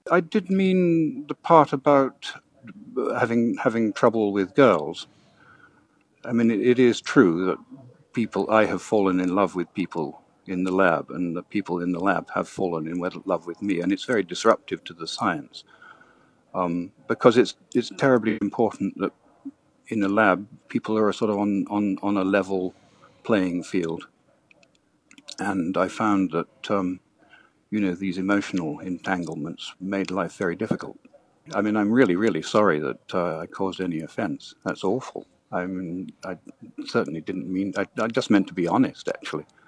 I did mean the part about having trouble with girls. I mean, it is true that I have fallen in love with people in the lab, and the people in the lab have fallen in love with me, and it's very disruptive to the science, because it's terribly important that in a lab people are sort of on a level playing field, and I found that these emotional entanglements made life very difficult. I mean, I'm really sorry that I caused any offence. That's awful. I mean, I certainly didn't mean. I just meant to be honest, actually.